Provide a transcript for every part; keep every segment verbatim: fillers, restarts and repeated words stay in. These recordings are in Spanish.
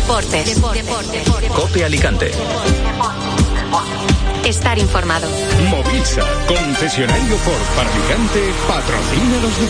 Deportes. Deportes. COPE Alicante. Estar informado. Movisa, concesionario Ford para Alicante, patrocina los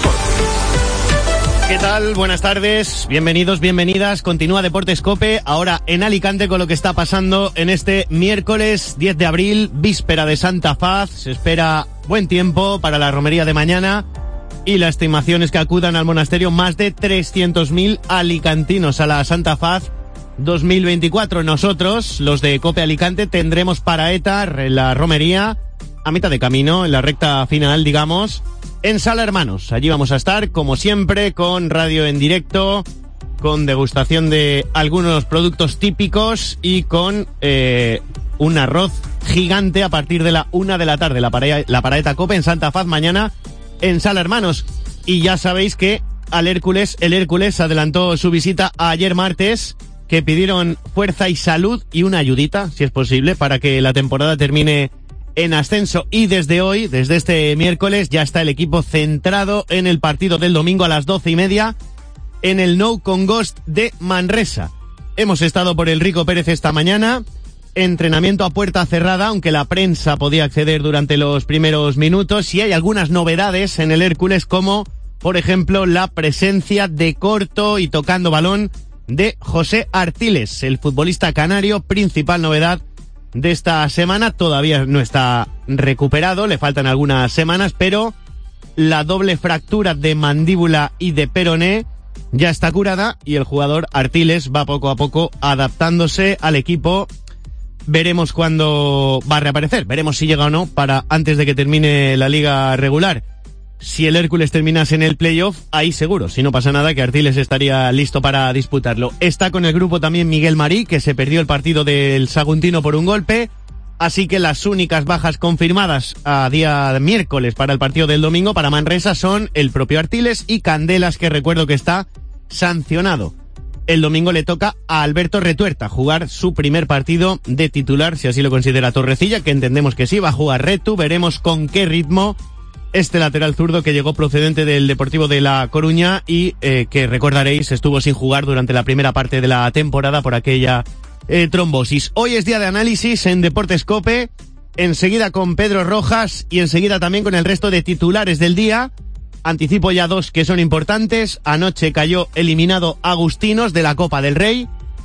deportes. ¿Qué tal? Buenas tardes, bienvenidos, bienvenidas. Continúa Deportes COPE, ahora en Alicante con lo que está pasando en este miércoles diez de abril, víspera de Santa Faz. Se espera buen tiempo para la romería de mañana y la estimación es que acudan al monasterio más de trescientos mil alicantinos a la Santa Faz dos mil veinticuatro. Nosotros, los de COPE Alicante, tendremos para ETA la romería a mitad de camino, en la recta final, digamos, en Sala Hermanos. Allí vamos a estar, como siempre, con radio en directo, con degustación de algunos productos típicos y con eh, un arroz gigante a partir de la una de la tarde. La, para, la paraeta COPE en Santa Faz mañana en Sala Hermanos. Y ya sabéis que al Hércules, el Hércules adelantó su visita ayer martes, que pidieron fuerza y salud y una ayudita, si es posible, para que la temporada termine en ascenso. Y desde hoy, desde este miércoles, ya está el equipo centrado en el partido del domingo a las doce y media en el Nou Congost de Manresa. Hemos estado por el Rico Pérez esta mañana, entrenamiento a puerta cerrada, aunque la prensa podía acceder durante los primeros minutos, y hay algunas novedades en el Hércules, como, por ejemplo, la presencia de corto y tocando balón de José Artiles, el futbolista canario, principal novedad de esta semana. Todavía no está recuperado, le faltan algunas semanas, pero la doble fractura de mandíbula y de peroné ya está curada y el jugador Artiles va poco a poco adaptándose al equipo. Veremos cuándo va a reaparecer, veremos si llega o no para antes de que termine la liga regular. Si el Hércules terminase en el playoff, ahí seguro, si no pasa nada, que Artiles estaría listo para disputarlo. Está con el grupo también Miguel Marí, que se perdió el partido del Saguntino por un golpe, así que las únicas bajas confirmadas a día miércoles para el partido del domingo para Manresa son el propio Artiles y Candelas, que recuerdo que está sancionado. El domingo le toca a Alberto Retuerta jugar su primer partido de titular, si así lo considera Torrecilla, que entendemos que sí, va a jugar Retu, veremos con qué ritmo este lateral zurdo que llegó procedente del Deportivo de La Coruña y eh, que recordaréis estuvo sin jugar durante la primera parte de la temporada por aquella eh, trombosis. Hoy es día de análisis en Deportes COPE, enseguida con Pedro Rojas y enseguida también con el resto de titulares del día. Anticipo ya dos que son importantes. Anoche cayó eliminado Agustinos de la Copa del Rey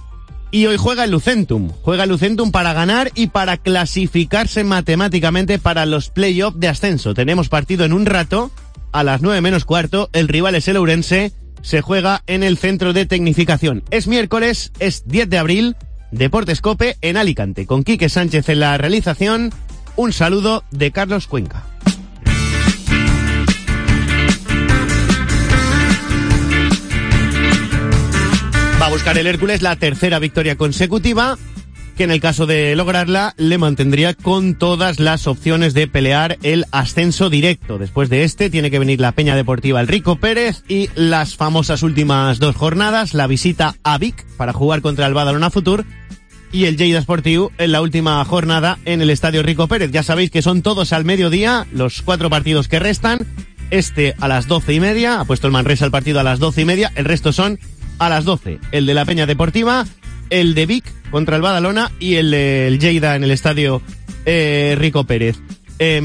y hoy juega el Lucentum. Juega el Lucentum para ganar y para clasificarse matemáticamente para los play-off de ascenso. Tenemos partido en un rato, a las nueve menos cuarto. El rival es el Ourense. Se juega en el centro de tecnificación. Es miércoles, es diez de abril. Deportes COPE en Alicante. Con Quique Sánchez en la realización. Un saludo de Carlos Cuenca. Va a buscar el Hércules la tercera victoria consecutiva, que en el caso de lograrla le mantendría con todas las opciones de pelear el ascenso directo. Después de este tiene que venir la Peña Deportiva El Rico Pérez y las famosas últimas dos jornadas, la visita a Vic para jugar contra el Badalona Futur y el Lleida Esportiu en la última jornada en el Estadio Rico Pérez. Ya sabéis que son todos al mediodía, los cuatro partidos que restan. Este a las doce y media, ha puesto el Manresa el partido a las doce y media, el resto son a las doce, el de la Peña Deportiva, el de Vic contra el Badalona y el de el Lleida en el Estadio eh, Rico Pérez. Eh,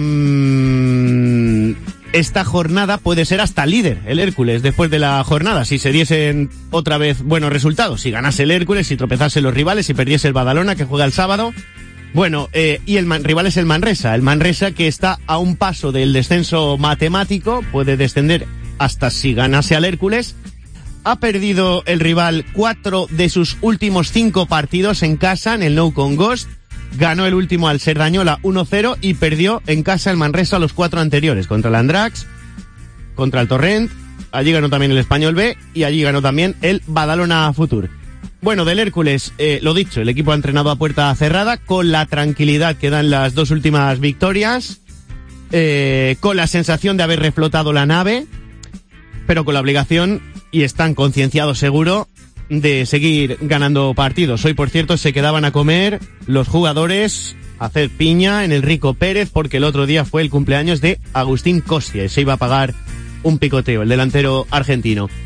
esta jornada puede ser hasta líder el Hércules después de la jornada, si se diesen otra vez buenos resultados, si ganase el Hércules, si tropezase los rivales, si perdiese el Badalona que juega el sábado. Bueno, eh, y el man, rival es el Manresa, el Manresa que está a un paso del descenso matemático, puede descender hasta si ganase al Hércules. Ha perdido el rival cuatro de sus últimos cinco partidos en casa en el Nou Congost. Ganó el último al Cerdañola uno cero y perdió en casa el Manresa los cuatro anteriores, contra el Andrax, contra el Torrent, allí ganó también el Español B y allí ganó también el Badalona Futur. Bueno, del Hércules, eh, lo dicho, el equipo ha entrenado a puerta cerrada con la tranquilidad que dan las dos últimas victorias, eh, con la sensación de haber reflotado la nave, pero con la obligación, y están concienciados seguro, de seguir ganando partidos. Hoy, por cierto, se quedaban a comer los jugadores, a hacer piña en el Rico Pérez, porque el otro día fue el cumpleaños de Agustín Costia y se iba a pagar un picoteo, el delantero argentino.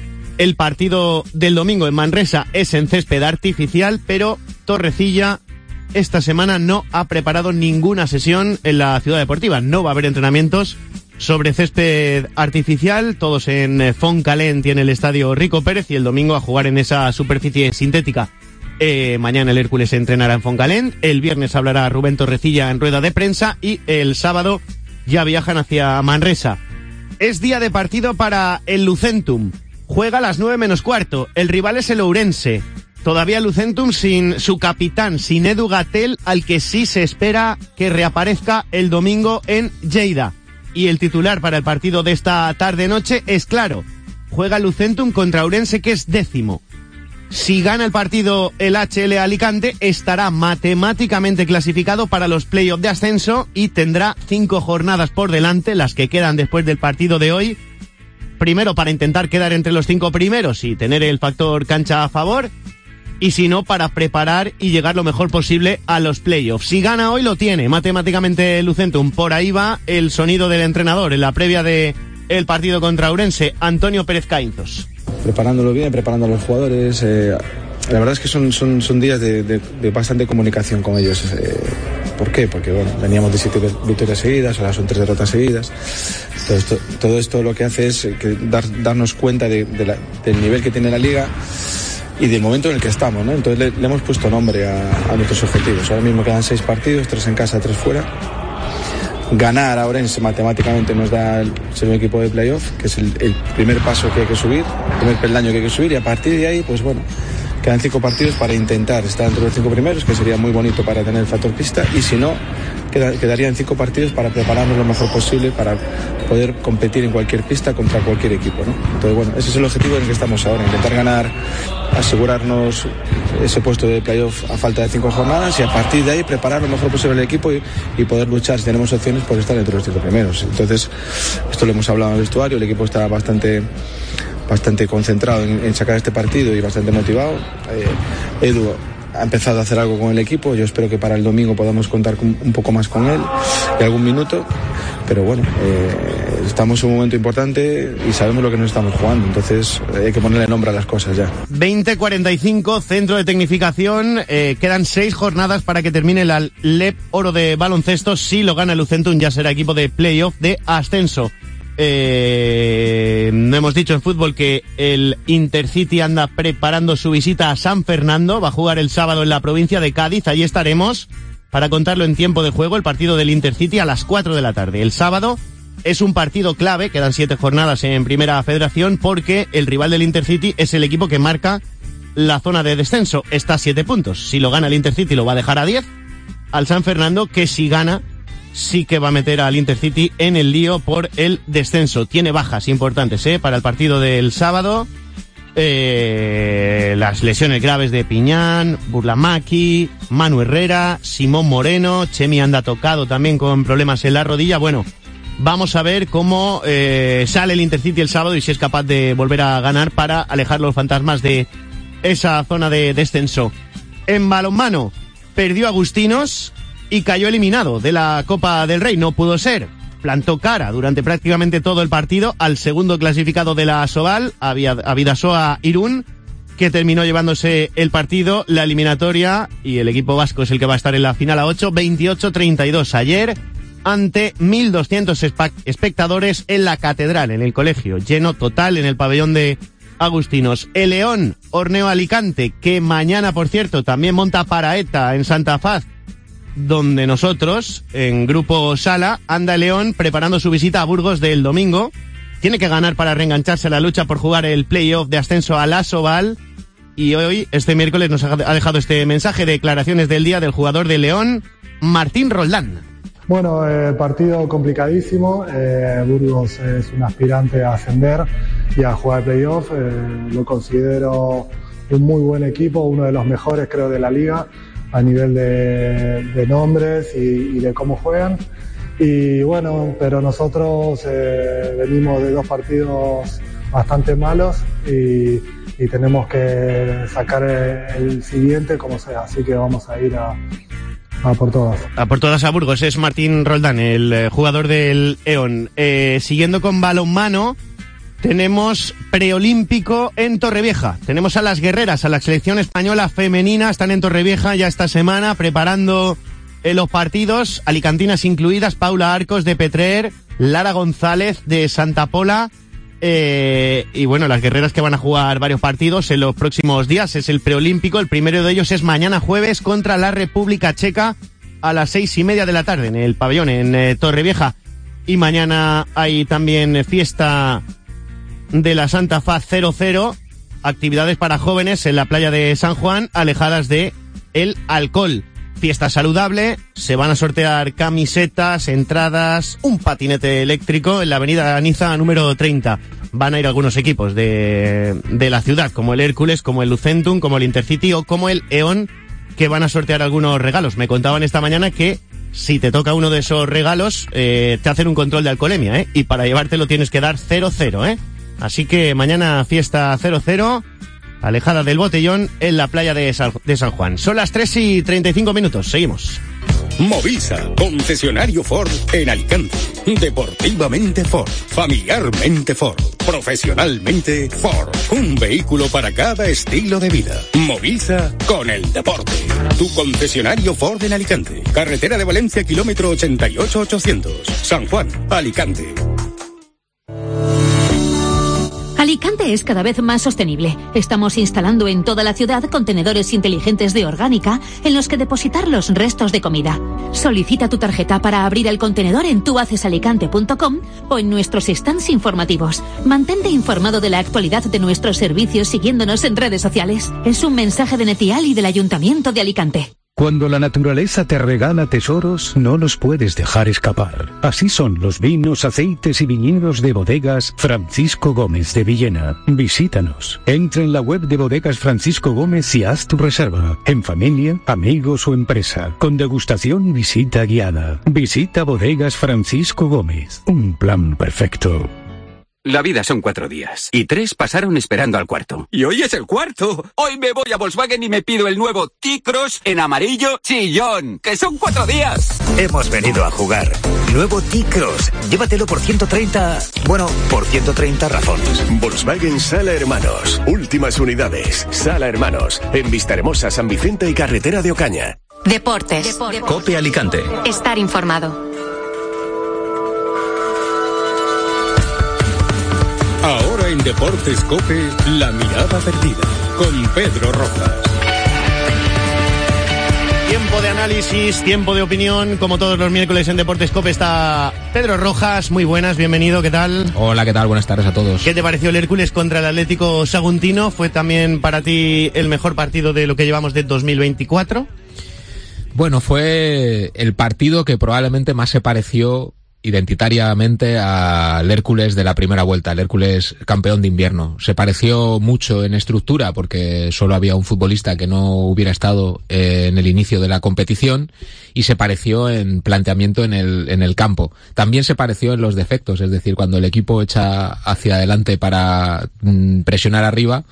El partido del domingo en Manresa es en césped artificial, pero Torrecilla esta semana no ha preparado ninguna sesión en la ciudad deportiva. No va a haber entrenamientos sobre césped artificial, todos en Fontcalent y en el estadio Rico Pérez, y el domingo a jugar en esa superficie sintética. Eh, mañana el Hércules entrenará en Fontcalent, el viernes hablará Rubén Torrecilla en rueda de prensa y el sábado ya viajan hacia Manresa. Es día de partido para el Lucentum. Juega a las nueve menos cuarto. El rival es el Ourense. Todavía Lucentum sin su capitán, sin Edu Gatell, al que sí se espera que reaparezca el domingo en Lleida. Y el titular para el partido de esta tarde-noche es claro. Juega Lucentum contra Ourense, que es décimo. Si gana el partido el H L Alicante, estará matemáticamente clasificado para los playoffs de ascenso y tendrá cinco jornadas por delante, las que quedan después del partido de hoy. Primero para intentar quedar entre los cinco primeros y tener el factor cancha a favor, y si no, para preparar y llegar lo mejor posible a los playoffs. Si gana hoy, lo tiene matemáticamente Lucentum. Por ahí va el sonido del entrenador en la previa de el partido contra Ourense, Antonio Pérez Caínzos. Preparándolo bien, preparando a los jugadores. Eh, la verdad es que son, son, son días de, de, de bastante comunicación con ellos. Eh, ¿Por qué? Porque bueno, veníamos de siete victorias seguidas, ahora son tres derrotas seguidas. Todo esto, todo esto lo que hace es que dar, darnos cuenta de, de la, del nivel que tiene la liga y del momento en el que estamos, ¿no? Entonces le, le hemos puesto nombre a, a nuestros objetivos. Ahora mismo quedan seis partidos, tres en casa, tres fuera. Ganar a Ourense matemáticamente nos da el ser un equipo de playoff, que es el, el primer paso que hay que subir, el primer peldaño que hay que subir, y a partir de ahí, pues bueno, quedan cinco partidos para intentar estar entre los cinco primeros, que sería muy bonito para tener el factor pista, y si no, queda, quedarían cinco partidos para prepararnos lo mejor posible para poder competir en cualquier pista contra cualquier equipo, ¿no? Entonces, bueno, ese es el objetivo en el que estamos ahora, intentar ganar, asegurarnos ese puesto de playoff a falta de cinco jornadas, y a partir de ahí preparar lo mejor posible el equipo y, y poder luchar, si tenemos opciones, por estar entre los cinco primeros. Entonces, esto lo hemos hablado en el vestuario, el equipo está bastante bastante concentrado en, en sacar este partido y bastante motivado. Eh, Edu ha empezado a hacer algo con el equipo, yo espero que para el domingo podamos contar con, un poco más con él y algún minuto, pero bueno, eh, estamos en un momento importante y sabemos lo que nos estamos jugando, entonces hay que ponerle nombre a las cosas ya. veinte cuarenta y cinco, centro de tecnificación, eh, quedan seis jornadas para que termine la L E P Oro de baloncesto. Si lo gana el Lucentum ya será equipo de playoff de ascenso. Eh, no hemos dicho en fútbol que el Intercity anda preparando su visita a San Fernando, va a jugar el sábado en la provincia de Cádiz, allí estaremos para contarlo en tiempo de juego, el partido del Intercity a las cuatro de la tarde. El sábado es un partido clave, quedan siete jornadas en Primera Federación, porque el rival del Intercity es el equipo que marca la zona de descenso, está a siete puntos. Si lo gana el Intercity lo va a dejar a diez, al San Fernando, que si gana sí que va a meter al Intercity en el lío por el descenso. Tiene bajas importantes, ¿eh? Para el partido del sábado. Eh, las lesiones graves de Piñán, Burlamaqui, Manu Herrera, Simón Moreno, Chemi anda tocado también con problemas en la rodilla. Bueno, vamos a ver cómo eh, sale el Intercity el sábado y si es capaz de volver a ganar para alejar los fantasmas de esa zona de descenso. En balonmano, perdió Agustinos y cayó eliminado de la Copa del Rey. No pudo ser. Plantó cara durante prácticamente todo el partido al segundo clasificado de la Asobal, a Bidasoa Irún, que terminó llevándose el partido, la eliminatoria, y el equipo vasco es el que va a estar en la final a ocho, veintiocho treinta y dos ayer, ante mil doscientos espectadores en la Catedral, en el colegio. Lleno total en el pabellón de Agustinos. El León, Horneo Alicante, que mañana, por cierto, también monta paraeta en Santa Faz, donde nosotros, en Grupo Sala, anda León preparando su visita a Burgos del domingo. Tiene que ganar para reengancharse a la lucha por jugar el playoff de ascenso a la Asobal. Y hoy, este miércoles, nos ha dejado este mensaje de declaraciones del día del jugador de León, Martín Roldán. Bueno, eh, partido complicadísimo. Eh, Burgos es un aspirante a ascender y a jugar el playoff. Eh, lo considero un muy buen equipo, uno de los mejores, creo, de la liga, a nivel de, de nombres y, y de cómo juegan. Y bueno, pero nosotros eh, venimos de dos partidos bastante malos y, y tenemos que sacar el, el siguiente como sea, así que vamos a ir a, a por todas. A por todas a Burgos. Es Martín Roldán, el eh, jugador del E O N. Eh, siguiendo con balonmano, tenemos preolímpico en Torrevieja. Tenemos a las guerreras, a la selección española femenina, están en Torrevieja ya esta semana preparando eh, los partidos, alicantinas incluidas, Paula Arcos de Petrer, Lara González de Santa Pola, eh, y bueno, las guerreras que van a jugar varios partidos en los próximos días. Es el preolímpico, el primero de ellos es mañana jueves contra la República Checa a las seis y media de la tarde en el pabellón en eh, Torrevieja. Y mañana hay también fiesta de la Santa Faz cero cero, actividades para jóvenes en la playa de San Juan, alejadas de el alcohol. Fiesta saludable, se van a sortear camisetas, entradas, un patinete eléctrico en la avenida Niza número treinta. Van a ir algunos equipos de, de la ciudad, como el Hércules, como el Lucentum, como el Intercity o como el E O N, que van a sortear algunos regalos. Me contaban esta mañana que si te toca uno de esos regalos, eh, te hacen un control de alcoholemia, ¿eh? Y para llevártelo tienes que dar cero cero, ¿eh? Así que mañana fiesta cero cero, alejada del botellón, en la playa de San, de San Juan. Son las tres y treinta y cinco minutos, seguimos. Movisa, concesionario Ford en Alicante. Deportivamente Ford, familiarmente Ford, profesionalmente Ford. Un vehículo para cada estilo de vida. Movisa con el deporte. Tu concesionario Ford en Alicante. Carretera de Valencia, kilómetro ochenta y ocho ochocientos. San Juan, Alicante. Alicante es cada vez más sostenible. Estamos instalando en toda la ciudad contenedores inteligentes de orgánica en los que depositar los restos de comida. Solicita tu tarjeta para abrir el contenedor en tu haces alicante punto com o en nuestros stands informativos. Mantente informado de la actualidad de nuestros servicios siguiéndonos en redes sociales. Es un mensaje de Netial y del Ayuntamiento de Alicante. Cuando la naturaleza te regala tesoros, no los puedes dejar escapar. Así son los vinos, aceites y viñedos de Bodegas Francisco Gómez de Villena. Visítanos. Entra en la web de Bodegas Francisco Gómez y haz tu reserva. En familia, amigos o empresa. Con degustación y visita guiada. Visita Bodegas Francisco Gómez. Un plan perfecto. La vida son cuatro días, y tres pasaron esperando al cuarto. ¡Y hoy es el cuarto! Hoy me voy a Volkswagen y me pido el nuevo T-Cross en amarillo chillón, que son cuatro días. Hemos venido a jugar. Nuevo T-Cross. Llévatelo por ciento treinta... Bueno, por ciento treinta razones. Volkswagen Sala Hermanos. Últimas unidades. Sala Hermanos. En Vistahermosa, San Vicente y Carretera de Ocaña. Deportes. Deportes. Cope Alicante. Estar informado. Ahora en Deportes Cope, la mirada perdida, con Pedro Rojas. Tiempo de análisis, tiempo de opinión, como todos los miércoles en Deportes Cope está Pedro Rojas. Muy buenas, bienvenido, ¿qué tal? Hola, ¿qué tal? Buenas tardes a todos. ¿Qué te pareció el Hércules contra el Atlético Saguntino? ¿Fue también para ti el mejor partido de lo que llevamos de dos mil veinticuatro? Bueno, fue el partido que probablemente más se pareció identitariamente al Hércules de la primera vuelta, el Hércules campeón de invierno. Se pareció mucho en estructura porque solo había un futbolista que no hubiera estado eh, en el inicio de la competición, y se pareció en planteamiento en el en el campo. También se pareció en los defectos, es decir, cuando el equipo echa hacia adelante para mm, presionar arriba,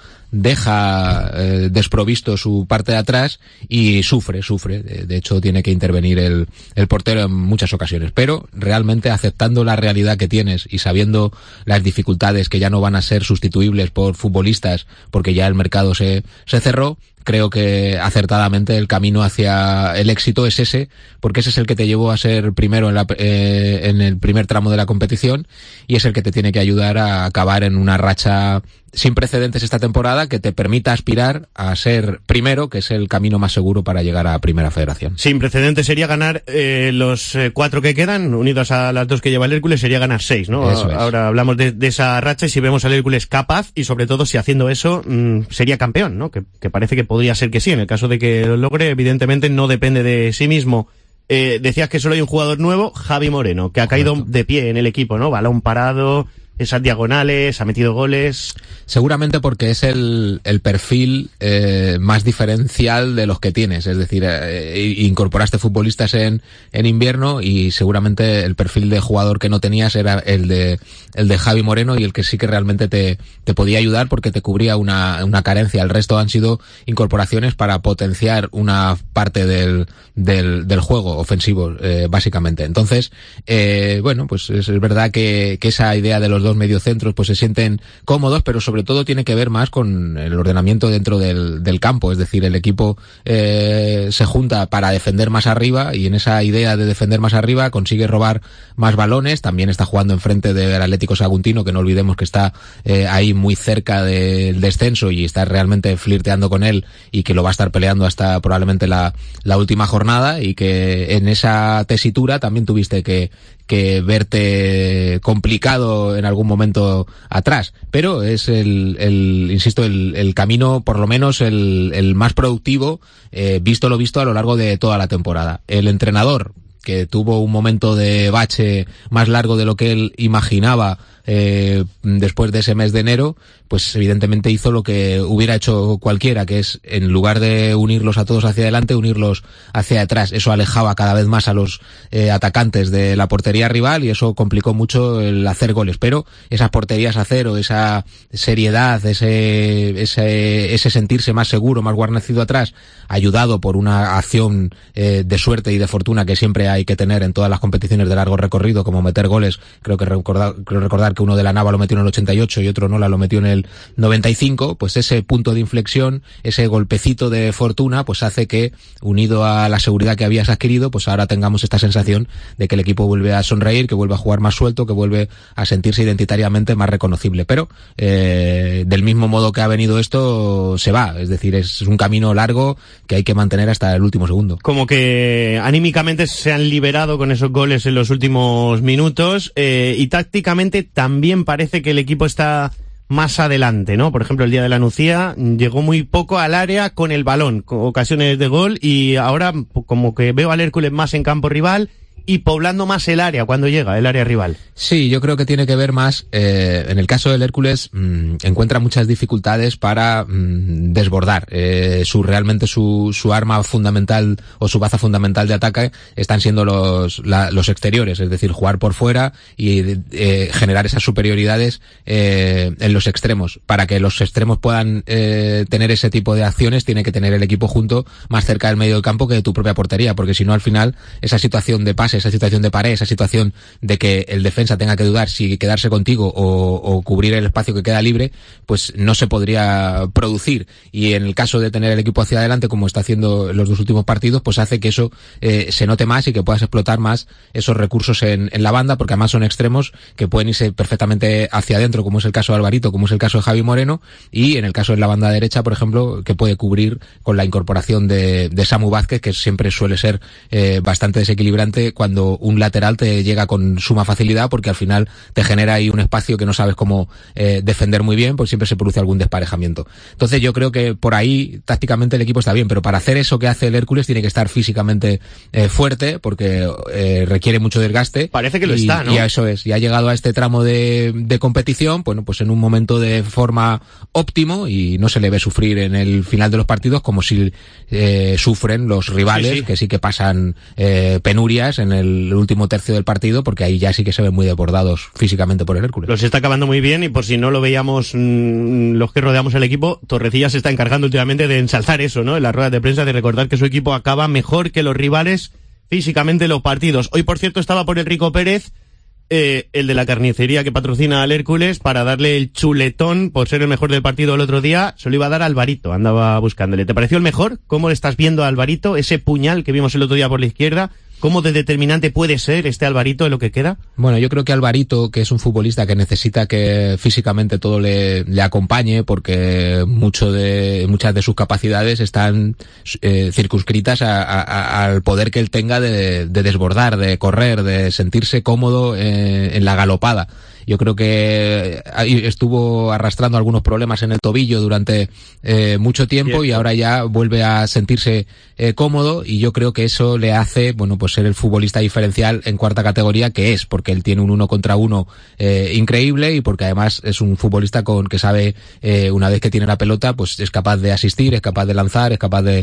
deja eh, desprovisto su parte de atrás y sufre, sufre. De, de hecho, tiene que intervenir el, el portero en muchas ocasiones. Pero realmente, aceptando la realidad que tienes y sabiendo las dificultades que ya no van a ser sustituibles por futbolistas porque ya el mercado se, se cerró, creo que acertadamente el camino hacia el éxito es ese, porque ese es el que te llevó a ser primero en, la, eh, en el primer tramo de la competición, y es el que te tiene que ayudar a acabar en una racha sin precedentes esta temporada que te permita aspirar a ser primero, que es el camino más seguro para llegar a Primera Federación. Sin precedentes sería ganar eh, los eh, cuatro que quedan, unidos a las dos que lleva el Hércules, sería ganar seis, ¿no? Eso es. Ahora hablamos de, de esa racha, y si vemos al Hércules capaz, y sobre todo si haciendo eso mmm, sería campeón, ¿no? Que, que parece que podría ser que sí, en el caso de que lo logre. Evidentemente no depende de sí mismo. Eh, decías que solo hay un jugador nuevo, Javi Moreno, que ha Correcto. Caído de pie en el equipo, ¿no? Balón parado, esas diagonales, ha metido goles. Seguramente porque es el, el perfil eh, más diferencial de los que tienes, es decir, eh, incorporaste futbolistas en, en invierno, y seguramente el perfil de jugador que no tenías era el de el de Javi Moreno, y el que sí que realmente te, te podía ayudar porque te cubría una, una carencia. El resto han sido incorporaciones para potenciar una parte del, del, del juego ofensivo, eh, básicamente. Entonces, eh, bueno, pues es, es verdad que, que esa idea de los dos dos mediocentros pues se sienten cómodos, pero sobre todo tiene que ver más con el ordenamiento dentro del, del campo, es decir, el equipo eh, se junta para defender más arriba y en esa idea de defender más arriba consigue robar más balones, también está jugando enfrente del Atlético Saguntino, que no olvidemos que está eh, ahí muy cerca del descenso y está realmente flirteando con él y que lo va a estar peleando hasta probablemente la, la última jornada, y que en esa tesitura también tuviste que que verte complicado en algún momento atrás, pero es el, el insisto, el, el camino, por lo menos el, el más productivo, eh, visto lo visto a lo largo de toda la temporada. El entrenador, que tuvo un momento de bache más largo de lo que él imaginaba eh, después de ese mes de enero, pues evidentemente hizo lo que hubiera hecho cualquiera, que es, en lugar de unirlos a todos hacia adelante, unirlos hacia atrás. Eso alejaba cada vez más a los eh, atacantes de la portería rival y eso complicó mucho el hacer goles. Pero esas porterías a cero, esa seriedad, ese, ese, ese sentirse más seguro, más guarnecido atrás, ayudado por una acción eh, de suerte y de fortuna que siempre hay que tener en todas las competiciones de largo recorrido, como meter goles. Creo que recordar, creo recordar que uno de la Nava lo metió en el ochenta y ocho y otro Nola lo metió en el noventa y cinco, pues ese punto de inflexión, ese golpecito de fortuna, pues hace que, unido a la seguridad que habías adquirido, pues ahora tengamos esta sensación de que el equipo vuelve a sonreír, que vuelve a jugar más suelto, que vuelve a sentirse identitariamente más reconocible. Pero eh, del mismo modo que ha venido esto, se va. Es decir, es un camino largo que hay que mantener hasta el último segundo. Como que anímicamente se han liberado con esos goles en los últimos minutos, eh, y tácticamente también parece que el equipo está más adelante, ¿no? Por ejemplo, el día de la Nucía llegó muy poco al área con el balón, con ocasiones de gol, y ahora como que veo al Hércules más en campo rival y poblando más el área cuando llega, el área rival. Sí, yo creo que tiene que ver más, eh, en el caso del Hércules, mmm, encuentra muchas dificultades para mmm, desbordar. Eh, su, realmente su, su arma fundamental o su baza fundamental de ataque están siendo los, la, los exteriores, es decir, jugar por fuera y eh, generar esas superioridades eh, en los extremos. Para que los extremos puedan eh, tener ese tipo de acciones, tiene que tener el equipo junto más cerca del medio del campo que de tu propia portería, porque si no, al final, esa situación de pase, esa situación de pared, esa situación de que el defensa tenga que dudar si quedarse contigo o, o cubrir el espacio que queda libre, pues no se podría producir. Y en el caso de tener el equipo hacia adelante, como está haciendo en los dos últimos partidos, pues hace que eso eh, se note más y que puedas explotar más esos recursos en, en la banda, porque además son extremos que pueden irse perfectamente hacia adentro, como es el caso de Alvarito, como es el caso de Javi Moreno, y en el caso de la banda derecha, por ejemplo, que puede cubrir con la incorporación de, de Samu Vázquez, que siempre suele ser eh, bastante desequilibrante cuando un lateral te llega con suma facilidad, porque al final te genera ahí un espacio que no sabes cómo eh, defender muy bien, pues siempre se produce algún desparejamiento. Entonces yo creo que por ahí tácticamente el equipo está bien, pero para hacer eso que hace el Hércules tiene que estar físicamente eh, fuerte, porque eh, requiere mucho desgaste. Parece que lo y, está, ¿no? Y eso es, y ha llegado a este tramo de, de competición, bueno, pues en un momento de forma óptimo, y no se le ve sufrir en el final de los partidos como si eh, sufren los rivales, sí, sí. que sí que pasan eh, penurias en el último tercio del partido, porque ahí ya sí que se ven muy desbordados físicamente por el Hércules. Los está acabando muy bien, y por si no lo veíamos mmm, los que rodeamos el equipo, Torrecilla se está encargando últimamente de ensalzar eso, ¿no? En las ruedas de prensa, de recordar que su equipo acaba mejor que los rivales físicamente los partidos. Hoy, por cierto, estaba por el Rico Pérez, eh, el de la carnicería que patrocina al Hércules, para darle el chuletón por ser el mejor del partido el otro día. Se lo iba a dar a Alvarito, andaba buscándole. ¿Te pareció el mejor? ¿Cómo le estás viendo a Alvarito? Ese puñal que vimos el otro día por la izquierda, ¿cómo de determinante puede ser este Alvarito en lo que queda? Bueno, yo creo que Alvarito, que es un futbolista que necesita que físicamente todo le, le acompañe, porque mucho de, muchas de sus capacidades están eh, circunscritas a, a, al poder que él tenga de, de desbordar, de correr, de sentirse cómodo eh, en la galopada. Yo creo que estuvo arrastrando algunos problemas en el tobillo durante eh, mucho tiempo, y ahora ya vuelve a sentirse eh, cómodo, y yo creo que eso le hace, bueno, pues ser el futbolista diferencial en cuarta categoría que es, porque él tiene un uno contra uno eh, increíble, y porque además es un futbolista con que sabe, eh, una vez que tiene la pelota, pues es capaz de asistir, es capaz de lanzar, es capaz de,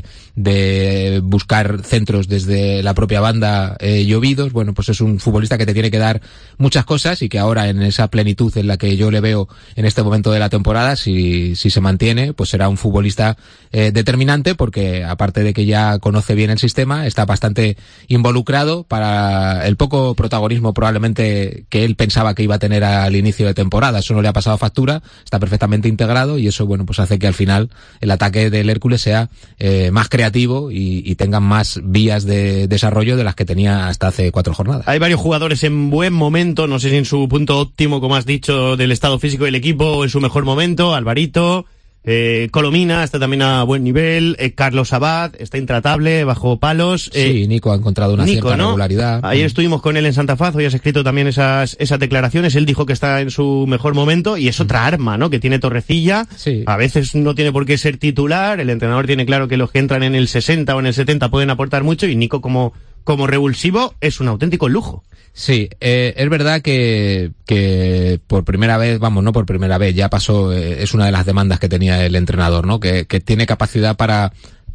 de buscar centros desde la propia banda eh, llovidos. Bueno, pues es un futbolista que te tiene que dar muchas cosas, y que ahora en esa plenitud en la que yo le veo en este momento de la temporada, si, si se mantiene, pues será un futbolista eh, determinante, porque aparte de que ya conoce bien el sistema, está bastante involucrado para el poco protagonismo probablemente que él pensaba que iba a tener al inicio de temporada. Eso no le ha pasado factura, está perfectamente integrado y eso, bueno, pues hace que al final el ataque del Hércules sea eh, más creativo y, y tenga más vías de desarrollo de las que tenía hasta hace cuatro jornadas. Hay varios jugadores en buen momento, no sé si en su punto óptimo, como has dicho, del estado físico del equipo, o en su mejor momento. Alvarito, eh, Colomina está también a buen nivel, eh, Carlos Abad está intratable, bajo palos. Eh, sí, Nico ha encontrado una Nico, cierta ¿no? regularidad. Ayer estuvimos con él en Santa Faz, hoy has escrito también esas, esas declaraciones. Él dijo que está en su mejor momento y es otra arma, ¿no? Que tiene Torrecilla. Sí. A veces no tiene por qué ser titular, el entrenador tiene claro que los que entran en el sesenta o en el setenta pueden aportar mucho, y Nico como como revulsivo es un auténtico lujo. Sí, eh, es verdad que, que por primera vez, vamos, no por primera vez, ya pasó, eh, es una de las demandas que tenía el entrenador, ¿no? Que, que tiene capacidad para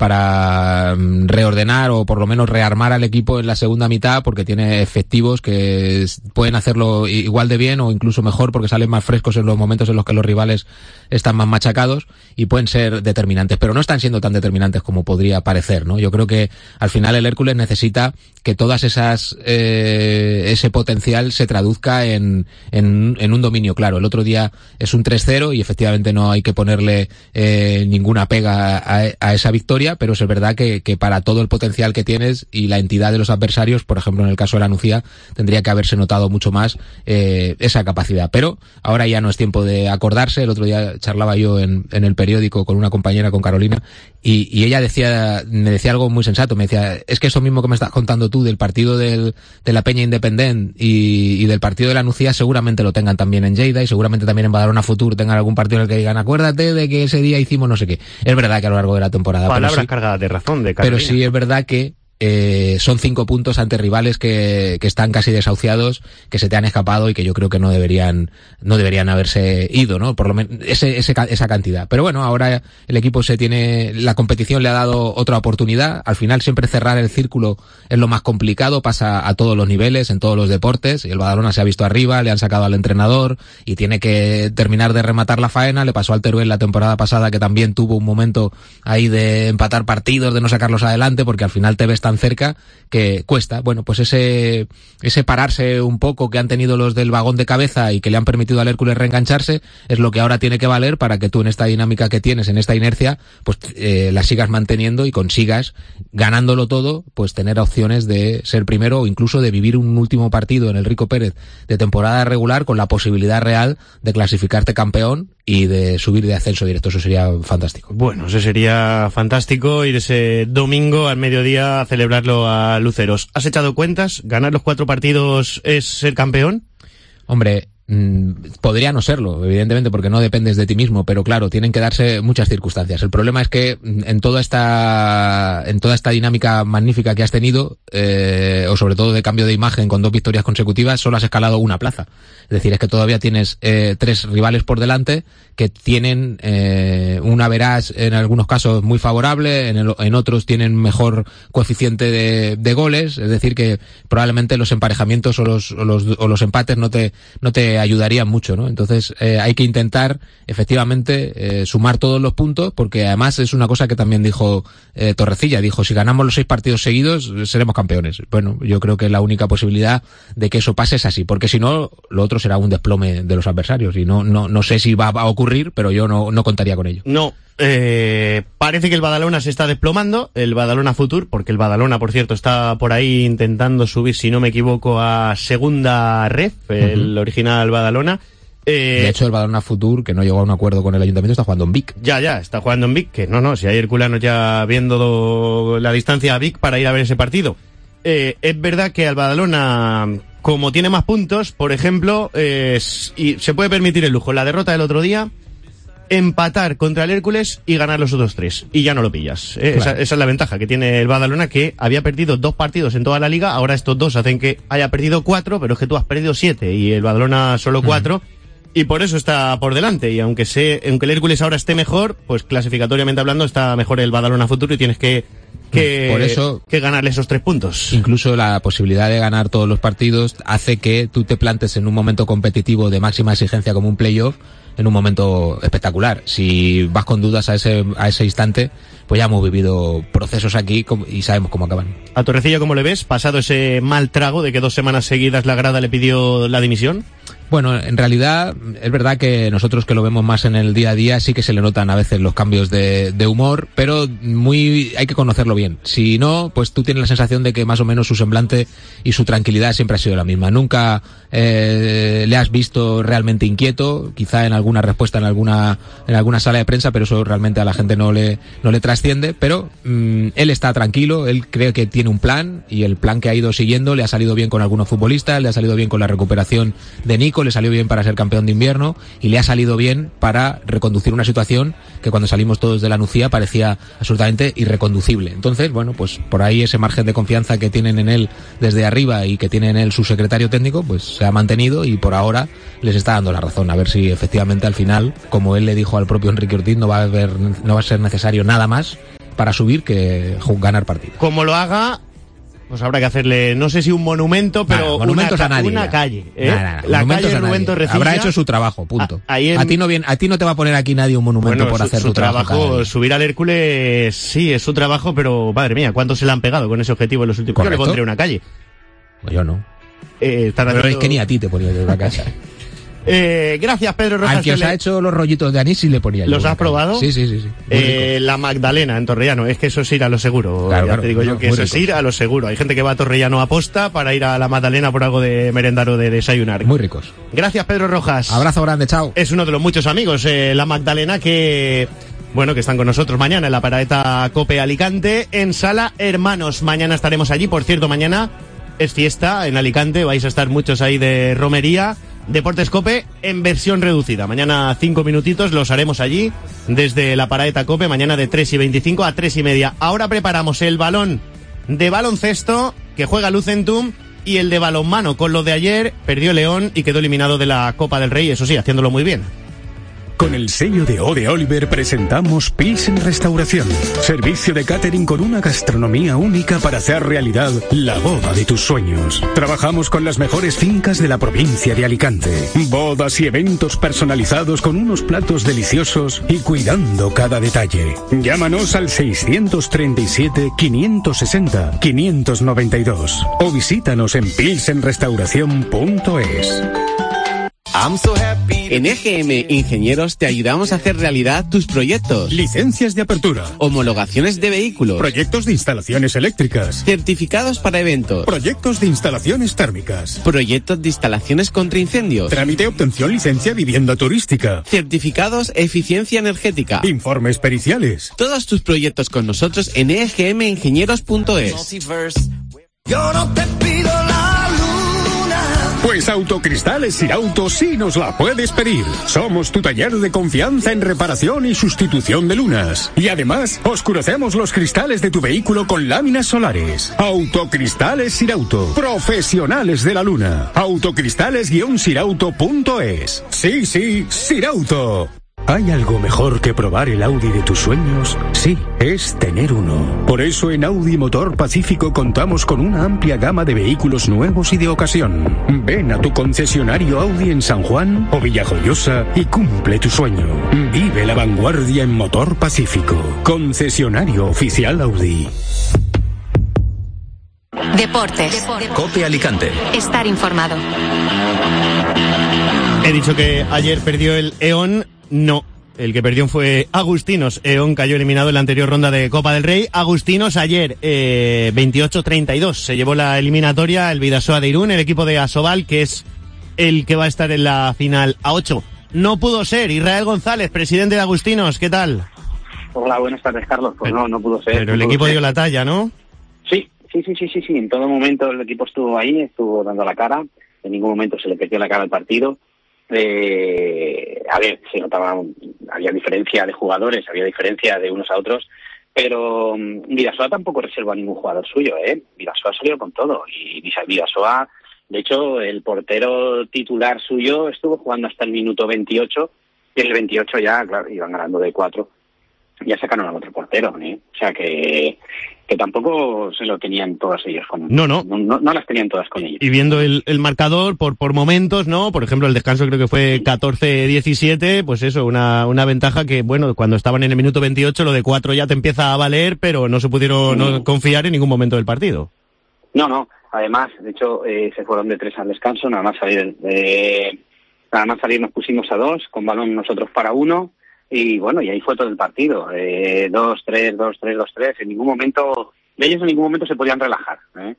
para reordenar o por lo menos rearmar al equipo en la segunda mitad, porque tiene efectivos que pueden hacerlo igual de bien o incluso mejor, porque salen más frescos en los momentos en los que los rivales están más machacados y pueden ser determinantes, pero no están siendo tan determinantes como podría parecer, ¿no? Yo creo que al final el Hércules necesita que todas esas eh, ese potencial se traduzca en, en en un dominio claro. El otro día es un tres cero y efectivamente no hay que ponerle eh, ninguna pega a, a esa victoria, pero es verdad que, que para todo el potencial que tienes y la entidad de los adversarios, por ejemplo en el caso de la Nucía, tendría que haberse notado mucho más eh, esa capacidad. Pero ahora ya no es tiempo de acordarse. El otro día charlaba yo en, en el periódico con una compañera, con Carolina, y, y ella decía, me decía algo muy sensato. Me decía, es que eso mismo que me estás contando tú del partido del, de la Peña Independent y, y del partido de la Nucía, seguramente lo tengan también en Lleida y seguramente también en Badalona Futur tengan algún partido en el que digan, acuérdate de que ese día hicimos no sé qué. Es verdad que a lo largo de la temporada, palabras pero sí, cargadas de razón de Carolina. Pero sí es verdad que eh, son cinco puntos ante rivales que, que están casi desahuciados, que se te han escapado y que yo creo que no deberían no deberían haberse ido, ¿no? Por lo menos ese, ese, esa cantidad. Pero bueno, ahora el equipo se tiene, la competición le ha dado otra oportunidad. Al final siempre cerrar el círculo es lo más complicado, pasa a todos los niveles, en todos los deportes, y el Badalona se ha visto arriba, le han sacado al entrenador y tiene que terminar de rematar la faena. Le pasó al Teruel la temporada pasada, que también tuvo un momento ahí de empatar partidos, de no sacarlos adelante, porque al final te ves tan cerca que cuesta. Bueno, pues ese ese pararse un poco que han tenido los del vagón de cabeza y que le han permitido al Hércules reengancharse es lo que ahora tiene que valer para que tú, en esta dinámica que tienes, en esta inercia, pues eh, la sigas manteniendo y consigas, ganándolo todo, pues tener opciones de ser primero o incluso de vivir un último partido en el Rico Pérez de temporada regular con la posibilidad real de clasificarte campeón y de subir de ascenso directo. Eso sería fantástico. Bueno, eso sería fantástico, ir ese domingo al mediodía a celebrarlo a Luceros. ¿Has echado cuentas? ¿Ganar los cuatro partidos es ser campeón? Hombre, mmm, podría no serlo, evidentemente, porque no dependes de ti mismo, pero claro, tienen que darse muchas circunstancias. El problema es que en toda esta en toda esta dinámica magnífica que has tenido, eh, o sobre todo de cambio de imagen con dos victorias consecutivas, solo has escalado una plaza. Es decir, es que todavía tienes eh, tres rivales por delante que tienen eh, un average en algunos casos muy favorable, en, el, en otros tienen mejor coeficiente de, de goles. Es decir, que probablemente los emparejamientos o los, o los, o los empates no te, no te ayudarían mucho, ¿no? Entonces eh, hay que intentar efectivamente eh, sumar todos los puntos, porque además es una cosa que también dijo eh, Torrecilla, dijo, si ganamos los seis partidos seguidos seremos campeones. Bueno, yo creo que la única posibilidad de que eso pase es así, porque si no, lo otro será un desplome de los adversarios y no, no, no sé si va a ocurrir, pero yo no, no contaría con ello. No, eh, parece que el Badalona se está desplomando, el Badalona Futur, porque el Badalona, por cierto, está por ahí intentando subir, si no me equivoco, a segunda ref, el uh-huh. original Badalona. Eh, de hecho, el Badalona Futur, que no llegó a un acuerdo con el ayuntamiento, está jugando en Vic. Ya, ya, está jugando en Vic, que no, no, si hay herculanos ya viendo la distancia a Vic para ir a ver ese partido. Eh, es verdad que al Badalona, como tiene más puntos, por ejemplo, eh, y se puede permitir el lujo, la derrota del otro día, empatar contra el Hércules y ganar los otros tres, y ya no lo pillas. Eh, claro. esa, esa es la ventaja que tiene el Badalona, que había perdido dos partidos en toda la liga, ahora estos dos hacen que haya perdido cuatro, pero es que tú has perdido siete y el Badalona solo cuatro, mm. y por eso está por delante. Y aunque se, aunque el Hércules ahora esté mejor, pues clasificatoriamente hablando está mejor el Badalona Futuro y tienes que que, Por eso, que ganarle esos tres puntos. Incluso la posibilidad de ganar todos los partidos hace que tú te plantes en un momento competitivo de máxima exigencia como un playoff en un momento espectacular. Si vas con dudas a ese a ese instante, pues ya hemos vivido procesos aquí y sabemos cómo acaban. ¿A Torrecilla cómo le ves? ¿Pasado ese mal trago de que dos semanas seguidas la grada le pidió la dimisión? Bueno, en realidad es verdad que nosotros que lo vemos más en el día a día sí que se le notan a veces los cambios de, de humor, pero muy hay que conocerlo bien. Si no, pues tú tienes la sensación de que más o menos su semblante y su tranquilidad siempre ha sido la misma. Nunca eh, le has visto realmente inquieto, quizá en alguna respuesta en alguna en alguna sala de prensa, pero eso realmente a la gente no le no le trasciende. Pero mmm, él está tranquilo, él cree que tiene un plan y el plan que ha ido siguiendo le ha salido bien con algunos futbolistas, le ha salido bien con la recuperación de Nico, le salió bien para ser campeón de invierno y le ha salido bien para reconducir una situación que cuando salimos todos de la Nucía parecía absolutamente irreconducible. Entonces, bueno, pues por ahí ese margen de confianza que tienen en él desde arriba y que tiene en él su secretario técnico, pues se ha mantenido y por ahora les está dando la razón. A ver si efectivamente al final, como él le dijo al propio Enrique Ortiz, no va a haber, no va a ser necesario nada más para subir que ganar partido. Como lo haga, pues habrá que hacerle, no sé si un monumento, pero nah, una, ca- nadie, una ya. calle. ¿eh? Nah, nah, nah, la calle a Rubén Torrecilla. Habrá hecho su trabajo, punto. A, en... a ti no bien, a ti no te va a poner aquí nadie un monumento bueno, por su, hacer su tu trabajo. trabajo subir al Hércules, sí, es su trabajo, pero madre mía, ¿cuántos se le han pegado con ese objetivo en los últimos? ¿Correcto? Yo le pondré una calle. Pues yo no. Eh, pero haciendo... es que ni a ti te ponía yo una calle. Eh, gracias, Pedro Rojas. Al que os le... ha hecho los rollitos de anís sí le ponía yo. ¿Los has probado? Sí, sí, sí. sí. Eh, la Magdalena en Torrellano, es que eso es ir a lo seguro. Claro, ya claro, te digo yo no, que eso es ir a lo seguro. Hay gente que va a Torrellano a posta para ir a la Magdalena por algo de merendar o de desayunar. Muy ricos. Gracias, Pedro Rojas. Abrazo grande, chao. Es uno de los muchos amigos, eh, la Magdalena, que... Bueno, que están con nosotros mañana en la Paraeta Cope Alicante, en Sala Hermanos. Mañana estaremos allí, por cierto, mañana es fiesta en Alicante, vais a estar muchos ahí de romería. Deportes Cope en versión reducida. Mañana cinco minutitos los haremos allí desde la Paraeta Cope, mañana de tres y veinticinco a tres y media. Ahora preparamos el balón de baloncesto que juega Lucentum y el de balonmano. Con lo de ayer perdió León y quedó eliminado de la Copa del Rey, eso sí, haciéndolo muy bien. Con el sello de O de Oliver presentamos Pilsen Restauración. Servicio de catering con una gastronomía única para hacer realidad la boda de tus sueños. Trabajamos con las mejores fincas de la provincia de Alicante. Bodas y eventos personalizados con unos platos deliciosos y cuidando cada detalle. Llámanos al seiscientos treinta y siete, quinientos sesenta, quinientos noventa y dos o visítanos en pilsen restauración punto es. En E G M Ingenieros te ayudamos a hacer realidad tus proyectos. Licencias de apertura. Homologaciones de vehículos. Proyectos de instalaciones eléctricas. Certificados para eventos. Proyectos de instalaciones térmicas. Proyectos de instalaciones contra incendios. Trámite obtención licencia vivienda turística. Certificados eficiencia energética. Informes periciales. Todos tus proyectos con nosotros en e g m ingenieros punto es. Yo no te pido la luna. Pues Autocristales Sirauto sí nos la puedes pedir. Somos tu taller de confianza en reparación y sustitución de lunas. Y además, oscurecemos los cristales de tu vehículo con láminas solares. Autocristales Sirauto. Profesionales de la luna. Autocristales Sirauto punto es. Sí, sí, Sirauto. ¿Hay algo mejor que probar el Audi de tus sueños? Sí, es tener uno. Por eso en Audi Motor Pacífico contamos con una amplia gama de vehículos nuevos y de ocasión. Ven a tu concesionario Audi en San Juan o Villajoyosa y cumple tu sueño. Vive la vanguardia en Motor Pacífico. Concesionario oficial Audi. Deportes. Cope Alicante. Estar informado. He dicho que ayer perdió el E.ON. No, el que perdió fue Agustinos. E.ON cayó eliminado en la anterior ronda de Copa del Rey. Agustinos ayer, eh, veintiocho treinta y dos. Se llevó la eliminatoria el Bidasoa de Irún, el equipo de Asobal, que es el que va a estar en la final a ocho. No pudo ser. Israel González, presidente de Agustinos, ¿qué tal? Hola, buenas tardes, Carlos. Pues pero, no, no pudo ser. Pero el no equipo ser. dio la talla, ¿no? Sí, sí, sí, sí, sí, sí. En todo momento el equipo estuvo ahí, estuvo dando la cara. En ningún momento se le perdió la cara al partido. Eh, a ver, se notaba, había diferencia de jugadores, había diferencia de unos a otros, pero um, Bidasoa tampoco reservó a ningún jugador suyo, ¿eh? Bidasoa salió con todo, y Bidasoa, de hecho, el portero titular suyo estuvo jugando hasta el minuto veintiocho, y en el veintiocho ya, claro, iban ganando de cuatro. ya sacaron al otro portero, ¿eh? O sea que que tampoco se lo tenían todos ellos con no no no, no, no las tenían todas con ellos. Y viendo el, el marcador por por momentos, ¿no? Por ejemplo, el descanso creo que fue catorce diecisiete, pues eso, una una ventaja que, bueno, cuando estaban en el minuto veintiocho lo de cuatro ya te empieza a valer, pero no se pudieron no. No confiar en ningún momento del partido. No, no, además, de hecho, eh, se fueron de tres al descanso, nada más salir eh, nada más salir nos pusimos a dos, con balón nosotros para uno. Y bueno, y ahí fue todo el partido, eh, dos, tres, dos, tres, dos, tres, en ningún momento, de ellos en ningún momento se podían relajar, ¿eh?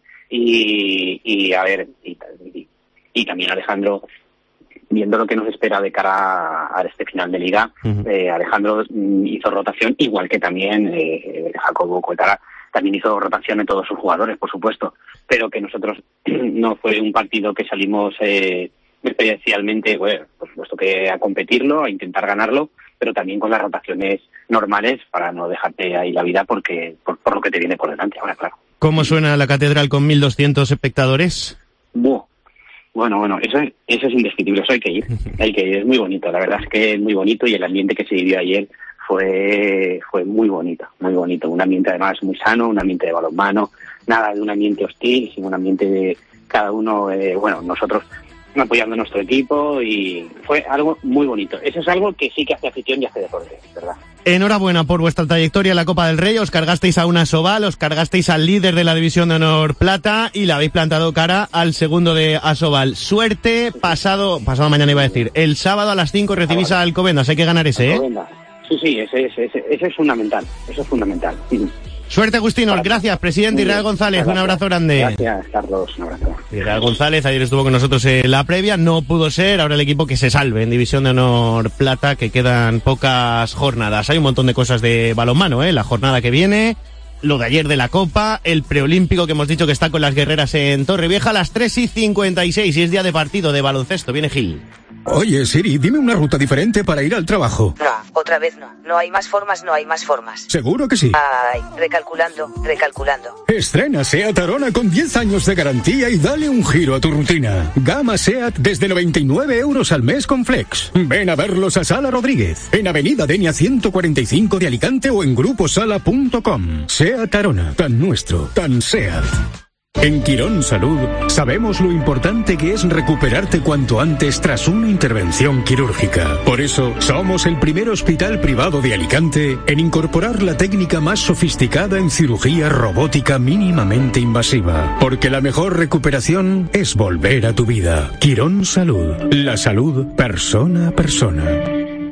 Y, y a ver, y, y, y también Alejandro, viendo lo que nos espera de cara a, a este final de liga, uh-huh. eh, Alejandro hizo rotación, igual que también eh, Jacobo Cuetara, también hizo rotación en todos sus jugadores, por supuesto, pero que nosotros no fue un partido que salimos eh, especialmente, bueno, por supuesto que a competirlo, a intentar ganarlo, pero también con las rotaciones normales para no dejarte ahí la vida porque por, por lo que te viene por delante ahora, claro. ¿Cómo suena la catedral con mil doscientos espectadores? Buh. Bueno, bueno, eso es, eso es indescriptible, eso hay que ir, hay que ir, es muy bonito, la verdad es que es muy bonito y el ambiente que se vivió ayer fue fue muy bonito, muy bonito, un ambiente además muy sano, un ambiente de balonmano, nada de un ambiente hostil, sino un ambiente de cada uno, eh, bueno, nosotros apoyando a nuestro equipo y fue algo muy bonito. Eso es algo que sí que hace afición y hace deporte, ¿verdad? Enhorabuena por vuestra trayectoria en la Copa del Rey. Os cargasteis a una Asobal, os cargasteis al líder de la División de Honor Plata y le habéis plantado cara al segundo de Asobal. Suerte, pasado pasado mañana iba a decir, el sábado a las cinco recibís a Alcobendas. Hay que ganar ese, ¿eh? Sí, sí, ese, ese, ese, ese es fundamental, eso es fundamental. Suerte, Agustinos. Gracias, presidente. Israel González, gracias. Un abrazo grande. Gracias, Carlos. Un abrazo. Israel González ayer estuvo con nosotros en la previa, no pudo ser. Ahora el equipo que se salve en División de Honor Plata, que quedan pocas jornadas. Hay un montón de cosas de balonmano, ¿eh? La jornada que viene, lo de ayer de la Copa, el preolímpico que hemos dicho que está con las guerreras en Torrevieja a las tres y cincuenta y seis y es día de partido de baloncesto. Viene Gil. Oye, Siri, dime una ruta diferente para ir al trabajo. No, otra vez no. No hay más formas, no hay más formas. ¿Seguro que sí? Ay, recalculando, recalculando. Estrena SEAT Arona con diez años de garantía y dale un giro a tu rutina. Gama SEAT desde noventa y nueve euros al mes con Flex. Ven a verlos a Sala Rodríguez, en Avenida Denia ciento cuarenta y cinco de Alicante o en grupo sala punto com. SEAT Arona, tan nuestro, tan SEAT. En Quirón Salud sabemos lo importante que es recuperarte cuanto antes tras una intervención quirúrgica. Por eso somos el primer hospital privado de Alicante en incorporar la técnica más sofisticada en cirugía robótica mínimamente invasiva. Porque la mejor recuperación es volver a tu vida. Quirón Salud, la salud persona a persona.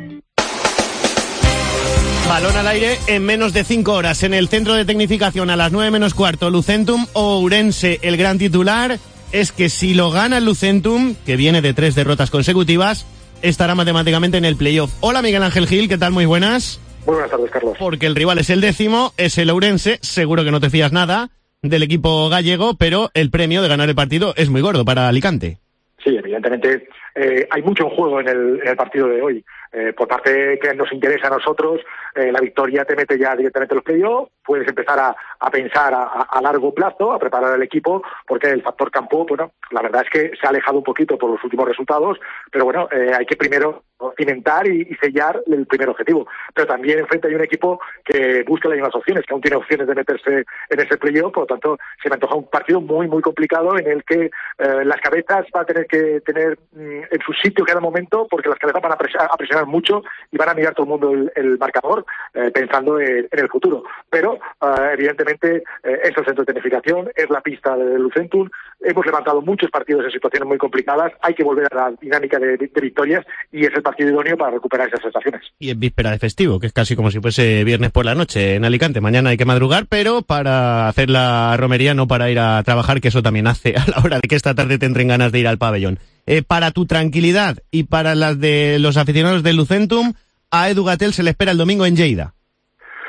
Balón al aire en menos de cinco horas. En el centro de tecnificación a las nueve menos cuarto, Lucentum o Ourense. El gran titular es que si lo gana el Lucentum, que viene de tres derrotas consecutivas, estará matemáticamente en el playoff. Hola Miguel Ángel Gil, ¿qué tal? Muy buenas. Muy buenas tardes, Carlos. Porque el rival es el décimo, es el Ourense, seguro que no te fías nada del equipo gallego, pero el premio de ganar el partido es muy gordo para Alicante. Sí, evidentemente eh, hay mucho en juego en el, en el partido de hoy. Eh, por parte que nos interesa a nosotros, eh, la victoria te mete ya directamente en los playoffs, puedes empezar a, a pensar a, a largo plazo, a preparar el equipo, porque el factor campo, bueno, la verdad es que se ha alejado un poquito por los últimos resultados, pero bueno, eh, hay que primero cimentar y, y sellar el primer objetivo. Pero también enfrente hay un equipo que busca las mismas opciones, que aún tiene opciones de meterse en ese playoff, por lo tanto se me antoja un partido muy, muy complicado en el que eh, las cabezas van a tener que tener mm, en su sitio cada momento, porque las cabezas van a presionar, a presionar mucho y van a mirar todo el mundo el, el marcador eh, pensando en, en el futuro. Pero eh, evidentemente eh, es el centro de tecnificación, es la pista de Lucentum, hemos levantado muchos partidos en situaciones muy complicadas, hay que volver a la dinámica de, de, de victorias y es el partido idóneo para recuperar esas sensaciones. Y en víspera de festivo, que es casi como si fuese viernes por la noche en Alicante. Mañana hay que madrugar, pero para hacer la romería, no para ir a trabajar, que eso también hace a la hora de que esta tarde tendrán ganas de ir al pabellón. Eh, para tu tranquilidad y para las de los aficionados del Lucentum, a Edu Gatell se le espera el domingo en Lleida.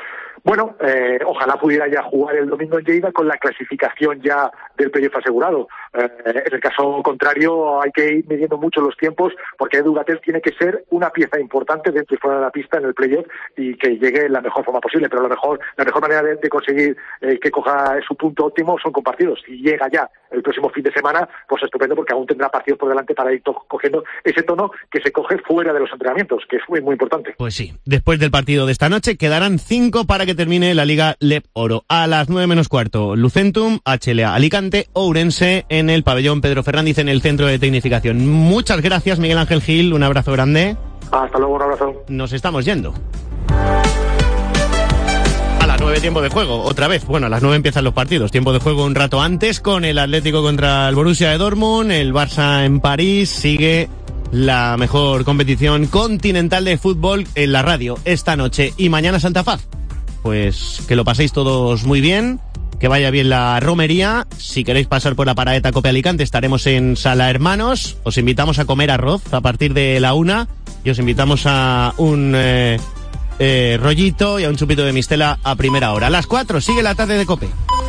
Bueno, eh, ojalá pudiera ya jugar el domingo en Lleida con la clasificación ya del playoff asegurado. Eh, en el caso contrario, hay que ir midiendo mucho los tiempos, porque Edu Gatell tiene que ser una pieza importante dentro y fuera de la pista en el playoff y que llegue en la mejor forma posible. Pero lo mejor, la mejor manera de, de conseguir eh, que coja su punto óptimo son con partidos. Si llega ya el próximo fin de semana, pues estupendo, porque aún tendrá partidos por delante para ir to- cogiendo ese tono que se coge fuera de los entrenamientos, que es muy, muy importante. Pues sí, después del partido de esta noche quedarán cinco para que termine la Liga L E P Oro. A las nueve menos cuarto, Lucentum, H L A Alicante, Ourense en el pabellón Pedro Fernández en el centro de tecnificación. Muchas gracias, Miguel Ángel Gil, un abrazo grande. Hasta luego, un abrazo. Nos estamos yendo. A las nueve tiempo de juego, otra vez. Bueno, a las nueve empiezan los partidos. Tiempo de juego un rato antes con el Atlético contra el Borussia de Dortmund, el Barça en París. Sigue la mejor competición continental de fútbol en la radio esta noche y mañana Santa Faz. Pues que lo paséis todos muy bien, que vaya bien la romería. Si queréis pasar por la Paraeta Cope Alicante, estaremos en Sala Hermanos. Os invitamos a comer arroz a partir de la una y os invitamos a un eh, eh, rollito y a un chupito de mistela a primera hora. A las cuatro sigue la tarde de Cope.